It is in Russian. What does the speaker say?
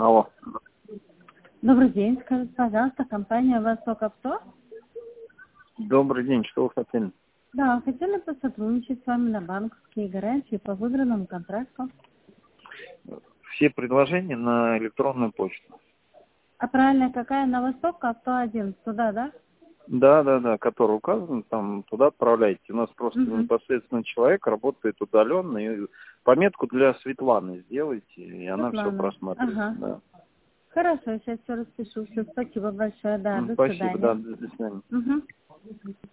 Алло. Добрый день, скажите, пожалуйста, компания «Восток Авто». Добрый день, что вы хотели? Да, хотели бы сотрудничать с вами на банковские гарантии по выигранному контракту. Все предложения на электронную почту. А правильно, какая? На «Восток Авто» 1, туда, да? Да, который указан, там туда отправляйте. У нас просто непосредственно человек работает удаленно, и пометку для Светланы сделайте, и она все Светлана. просматривает. Ага. Да. Хорошо, сейчас все распишу. Все, спасибо большое, да, до Спасибо, да, свидания. до свидания. Угу.